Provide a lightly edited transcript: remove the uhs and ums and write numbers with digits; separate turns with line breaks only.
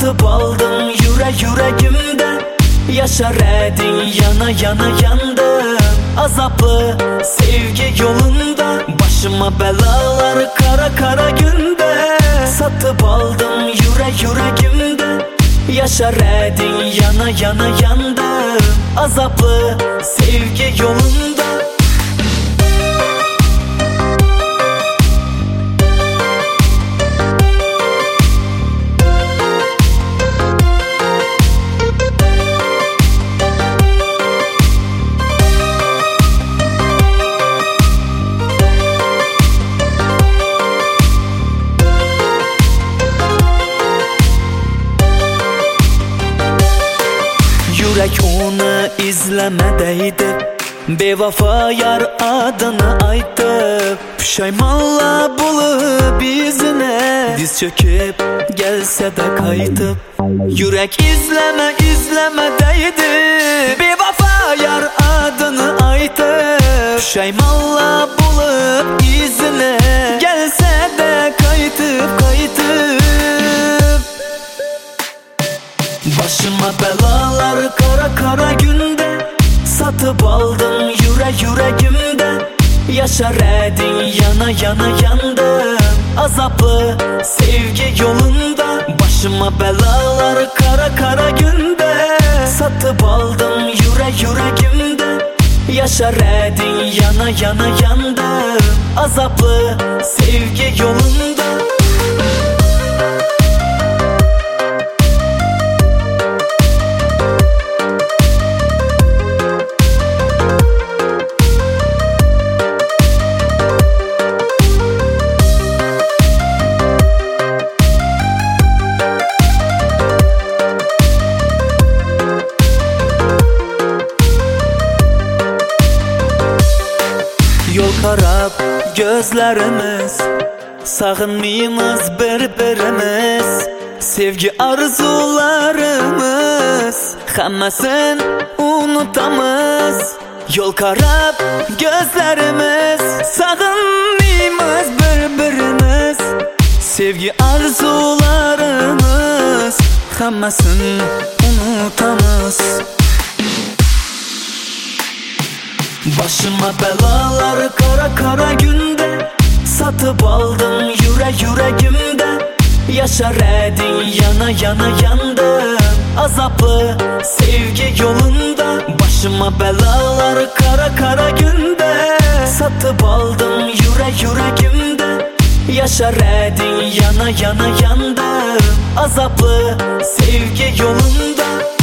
Satıp aldım yüreğimde, yaşar edin yana yana yandım. Azaplı sevgi yolunda, başıma belalar kara kara günde. Satıp aldım yüreğimde, yaşar edin yana yana yandım. Azaplı sevgi yolunda. Yürek onu izlemedeydi, bevafa yar adını aytdı. Pişaymanla bulup izine, diz çöküp gelse de kaytıp. Yürek izlemedeydi, bevafa yar adını aytdı. Pişaymanla bulup izine, gelse de kaytıp. Başıma belalar kara kara günde. Satıp aldım yüreğimde, yaşar edin yana yana yandım. Azaplı sevgi yolunda, başıma belalar kara kara günde. Satıp aldım yüreğimde, yaşar edin yana yana yandım. Azaplı sevgi yolunda. Yol karab gözlerimiz, sağınmayımız birbirimiz. Sevgi arzularımız, hammasın unutamız. Yol karab gözlerimiz, sağınmayımız birbirimiz. Sevgi arzularımız, hammasın unutamız. Başıma belalar kara kara günde. Satıp aldım yüreğimde, yaşar edin yana yana yandım. Azaplı sevgi yolunda, başıma belalar kara kara günde. Satıp aldım yüreğimde, yaşar edin yana yana yandım. Azaplı sevgi yolunda.